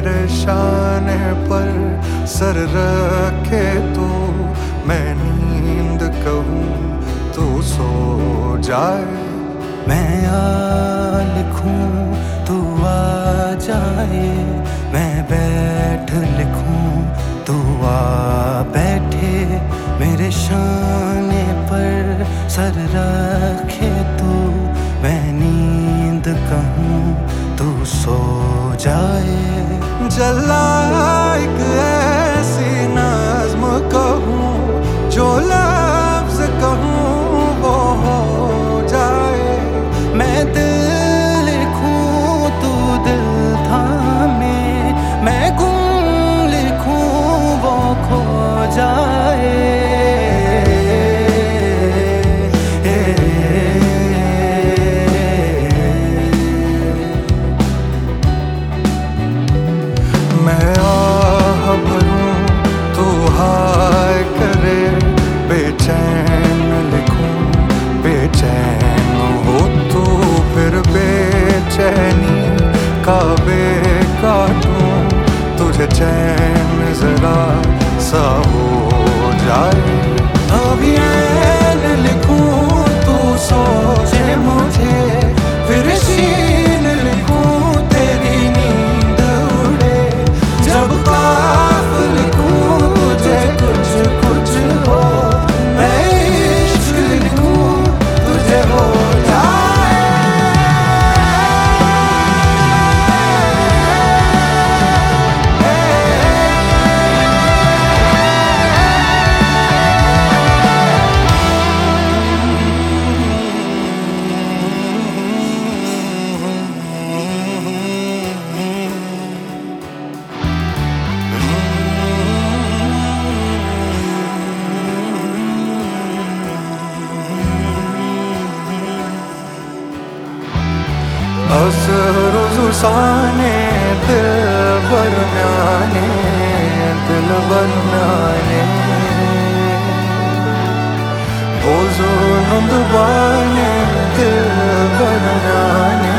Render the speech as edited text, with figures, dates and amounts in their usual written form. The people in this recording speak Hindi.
मेरे शाने पर सर रखे तू, मैं नींद कहूँ तू सो जाए। मैं आ लिखूं तू आ जाए, मैं बैठ लिखूं तू आ बैठे। मेरे शाने पर सर रखे तू, मैं नींद कहूँ तू सो जाए। जला एक ऐसी नज़्म कहूँ, जो लफ्ज़ कहूँ वो हो जाए। मैं दिल लिखूं तू दिल थामे, मैं गुम लिखूं वो खो जाए। मैं आह भरूं तू हाय करे, बेचैन लिखूं बेचैन हो तू, फिर बेचैनी का काटूं, तुझे चैन जरा सा हो जाए। अभी ऐन लिखूं तू सोचे मुझे, फिर शीन लिखूं तेरी नींद उड़े। जब काफ लिखूं तुझे कुछ कुछ हो, मैं इश्क लिखूं तुझे हो जाए। असर जुसाने दिल बरम्याने, दिल बरम्याने बोझो नंदबाने दिल बरम्याने।